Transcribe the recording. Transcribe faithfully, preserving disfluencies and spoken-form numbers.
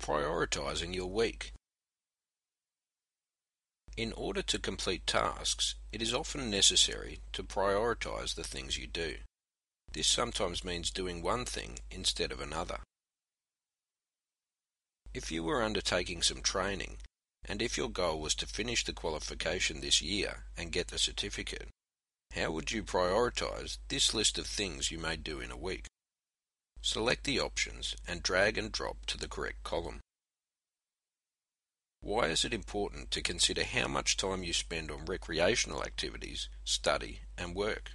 Prioritizing your week. In order to complete tasks, it is often necessary to prioritize the things you do. This sometimes means doing one thing instead of another. If you were undertaking some training, and if your goal was to finish the qualification this year and get the certificate, how would you prioritize this list of things you may do in a week? Select the options and drag and drop to the correct column. Why is it important to consider how much time you spend on recreational activities, study, and work?